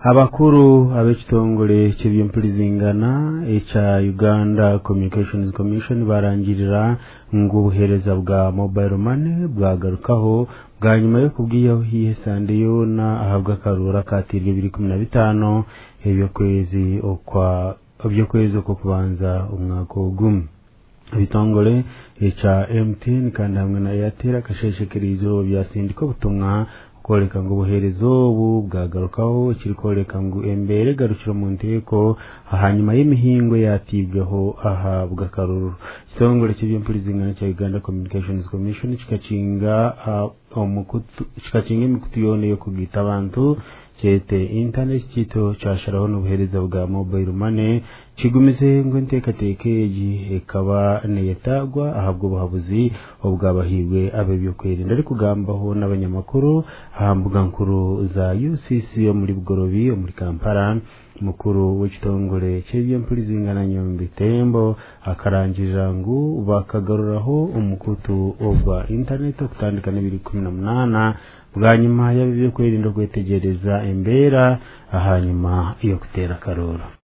abakuru ab'ekitongole ky'ebyempulizingana ekya Uganda Communications Commission barangirira ngubuhereza bwa mobile money bwagarukaho bwa nyuma yo kubwiyaho hiyesande yona ahabwa karura katirwe 2015 ebyo kwezi okwo kubanza umwaka ogumwe bitongole ekya MTN kandi hamwe na Airtel kasheshekerizo byasindika ubutumwa koleka ngo buherezo ubu bwagarukaho kiri koleka ngo embere garukira mu nteko ahanyuma y'imihingo yatibweho ahabwa karuru kitongole cy'ebyempulizingana cya Uganda Communications Commission kikacinga imikutu yone yo kugita abantu cyete internet kito cyasharaho n'ubuhereza bwa mobile money kigumize ngo ntekatekeji ekaba neyetagwa ahabwo buhabuzi obwabahirwe abebyo kwirinda ari kugambaho n'abanyamakuru hambuga nkuru za UCC yo muri Bugorobi yo muri Kampala mukuru w'ekitongole cy'ebyempulizingana Nyombi Tembo akarangirira ngo bakagaruraho umukutu obwa internet okutandika 2018 bwa nyuma y'abebyo kwirinda kwetegereza embera ahanyuma yo kutera karoro.